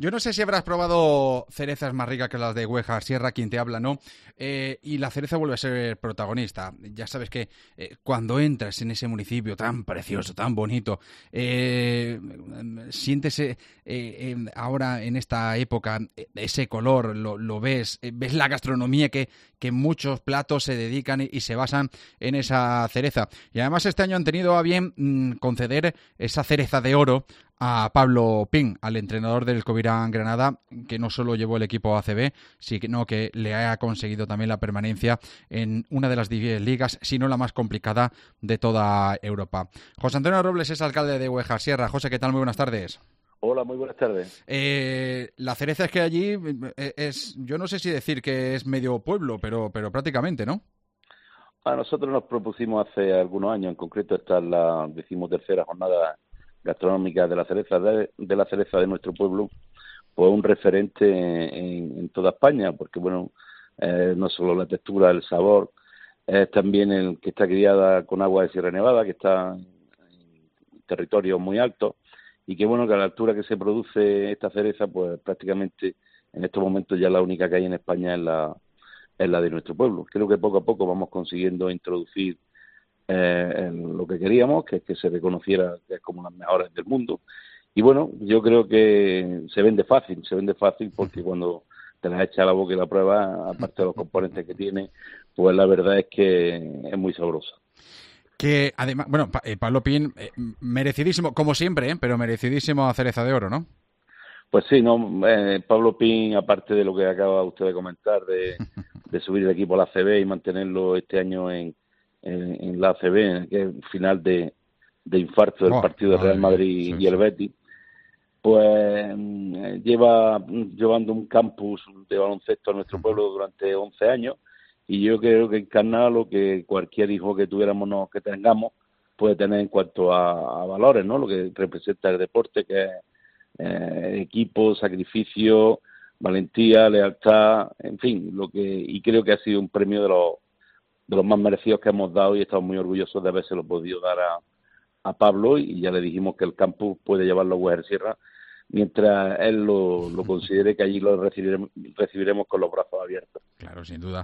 Yo no sé si habrás probado cerezas más ricas que las de Güejar Sierra, quien te habla, ¿no? Y la cereza vuelve a ser protagonista. Ya sabes que cuando entras en ese municipio tan precioso, tan bonito, sientes ahora en esta época ese color, lo ves, ves la gastronomía que muchos platos se dedican y se basan en esa cereza. Y además este año han tenido a bien conceder esa cereza de oro a Pablo Pin, al entrenador del Covirán Granada, que no solo llevó el equipo a ACB, sino que le ha conseguido también la permanencia en una de las 10 ligas, si no la más complicada de toda Europa. José Antonio Robles es alcalde de Güejar Sierra. José, ¿qué tal? Muy buenas tardes. Hola, muy buenas tardes. La cereza es que allí es, yo no sé si decir que es medio pueblo, pero prácticamente, ¿no? A nosotros nos propusimos hace algunos años, en concreto esta es la 13ª jornada gastronómica de la cereza de nuestro pueblo, pues un referente en toda España, porque bueno, no solo la textura, el sabor, es también el que está criada con agua de Sierra Nevada, que está en territorios muy altos, y que bueno, que a la altura que se produce esta cereza, pues prácticamente en estos momentos ya la única que hay en España es la de nuestro pueblo. Creo que poco a poco vamos consiguiendo introducir en lo que queríamos, que es que se reconociera que es como las mejores del mundo. Y bueno, yo creo que se vende fácil porque cuando te la echa a la boca y la prueba, aparte de los componentes que tiene, pues la verdad es que es muy sabrosa. Que además, bueno, Pablo Pin, merecidísimo, como siempre, pero merecidísimo a cereza de oro, ¿no? Pues sí, no, Pablo Pin, aparte de lo que acaba usted de comentar, de subir el equipo a la ACB y mantenerlo este año en la ACB, que es el final de infarto del partido de Real Madrid y el Betis, pues lleva llevando un campus de baloncesto a nuestro pueblo durante 11 años, y yo creo que encarna lo que cualquier hijo que que tengamos puede tener en cuanto a valores, ¿no? Lo que representa el deporte, que es equipo, sacrificio, valentía, lealtad, en fin, y creo que ha sido un premio de los más merecidos que hemos dado, y estamos muy orgullosos de habérselo podido dar a Pablo, y ya le dijimos que el campus puede llevarlo a Güejar Sierra mientras él lo considere, que allí lo recibiremos con los brazos abiertos. Claro, sin duda.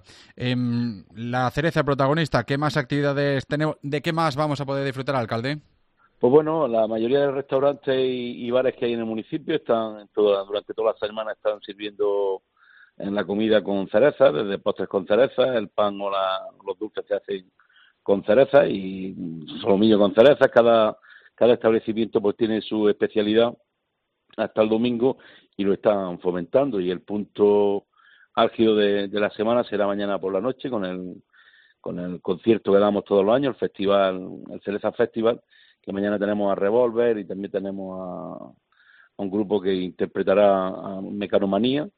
La cereza protagonista, ¿qué más actividades tenemos? ¿De qué más vamos a poder disfrutar, alcalde? Pues bueno, la mayoría de restaurantes y bares que hay en el municipio durante toda la semana están sirviendo en la comida con cereza, desde postres con cereza, el pan o los dulces se hacen con cereza y solomillo con cereza. Cada establecimiento pues tiene su especialidad hasta el domingo y lo están fomentando, y el punto álgido de la semana será mañana por la noche con el concierto que damos todos los años, el Cereza Festival, que mañana tenemos a Revolver y también tenemos a un grupo que interpretará a Mecanomanía,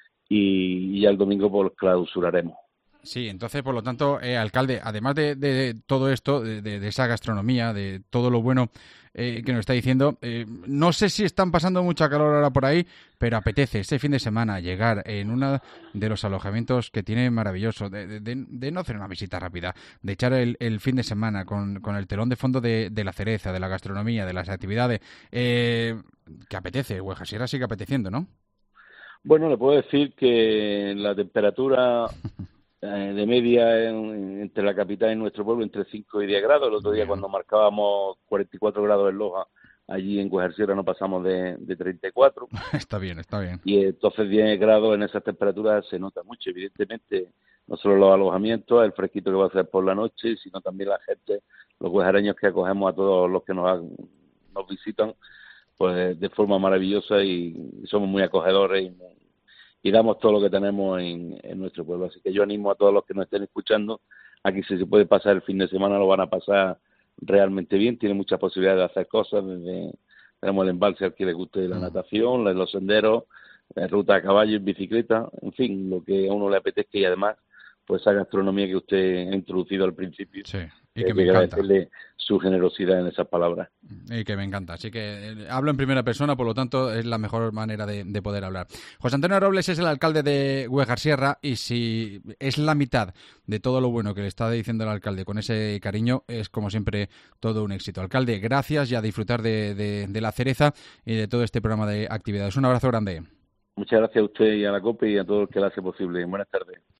y ya el domingo pues clausuraremos. Sí, entonces, por lo tanto, alcalde, además de todo esto, de esa gastronomía, de todo lo bueno que nos está diciendo, no sé si están pasando mucha calor ahora por ahí, pero apetece este fin de semana llegar en uno de los alojamientos que tiene maravilloso, de no hacer una visita rápida, de echar el fin de semana con el telón de fondo de la cereza, de la gastronomía, de las actividades, que apetece. Güejar Sierra sigue apeteciendo, ¿no? Bueno, le puedo decir que la temperatura de media entre la capital y nuestro pueblo entre 5 y 10 grados. El otro día cuando marcábamos 44 grados en Loja, allí en Güejar Sierra no pasamos de 34. Está bien, está bien. Y entonces 10 grados en esas temperaturas se nota mucho. Evidentemente, no solo los alojamientos, el fresquito que va a hacer por la noche, sino también la gente, los güejareños que acogemos a todos los que nos visitan, pues de forma maravillosa, y somos muy acogedores y damos todo lo que tenemos en nuestro pueblo. Así que yo animo a todos los que nos estén escuchando a que si se puede pasar el fin de semana lo van a pasar realmente bien. Tiene muchas posibilidades de hacer cosas, tenemos el embalse al que le guste la natación, los senderos, ruta a caballo y bicicleta, en fin, lo que a uno le apetezca, y además pues esa gastronomía que usted ha introducido al principio. Sí, y que me encanta. Agradecerle su generosidad en esas palabras. Y que me encanta. Así que hablo en primera persona, por lo tanto es la mejor manera de poder hablar. José Antonio Robles es el alcalde de Güejar Sierra, y si es la mitad de todo lo bueno que le está diciendo el alcalde con ese cariño, es como siempre todo un éxito. Alcalde, gracias, y a disfrutar de la cereza y de todo este programa de actividades. Un abrazo grande. Muchas gracias a usted y a la COPE y a todo el que la hace posible. Buenas tardes.